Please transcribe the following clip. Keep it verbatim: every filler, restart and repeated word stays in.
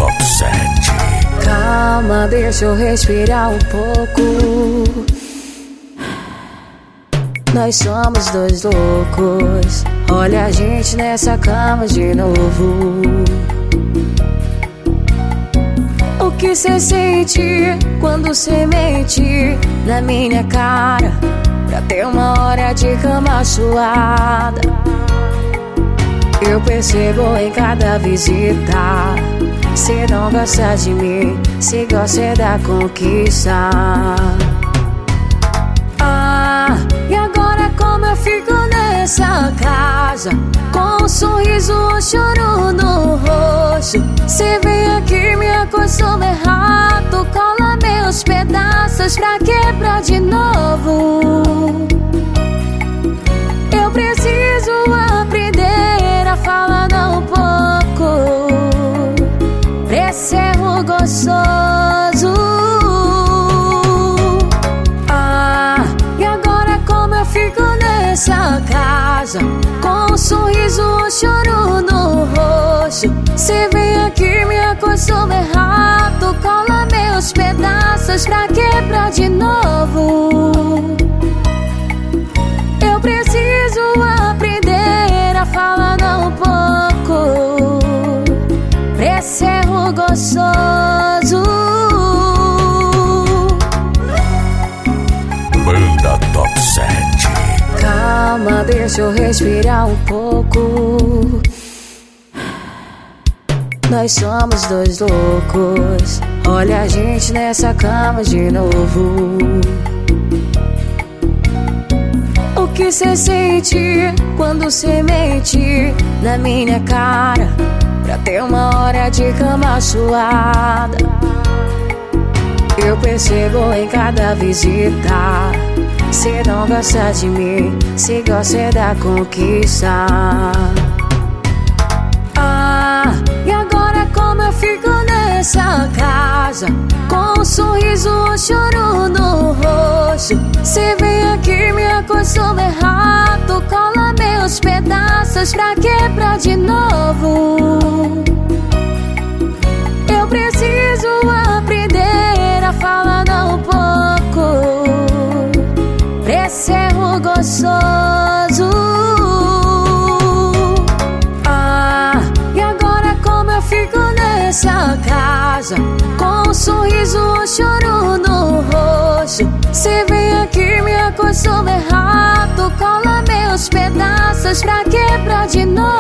Top sete. Calma, deixa eu respirar um pouco. Nós somos dois loucos. Olha a gente nessa cama de novo. O que cê sente quando cê mente na minha cara, pra ter uma hora de cama suada? Eu percebo em cada visita, cê não gosta de mim, cê gosta da conquista. Ah, e agora como eu fico nessa casa, com um sorriso ou choro no rosto? Cê vem aqui, me acostuma errado, cola meus pedaços pra quebrar de novo. Eu preciso aprender a falar um pouco pra esse erro gostoso. Ah, e agora como eu fico nessa casa, com um sorriso ou choro no rosto? Cê vem aqui, me acostuma errado, cola meus pedaços pra quebrar de novo. Eu preciso aprender a falar um pouco pra esse erro gostoso. Banda Top sete. Calma, deixa eu respirar um pouco. Nós somos dois loucos. Olha a gente nessa cama de novo. O que cê sente quando cê mente na minha cara, pra ter uma hora de cama suada? Eu percebo em cada visita, cê não gosta de mim, cê gosta da conquista. Ah, e agora como eu fico nessa casa, com um sorriso ou choro no rosto? Cê vem aqui, me acostuma errado, cola meus pedaços pra quebrar de novo. Eu preciso aprender a falar um pouco pra esse erro gostoso. Ah, e agora como eu fico nessa casa, com um sorriso ou choro no rosto? Cê vem aqui, me acostuma errado, cola meus pedaços pra quebrar de novo.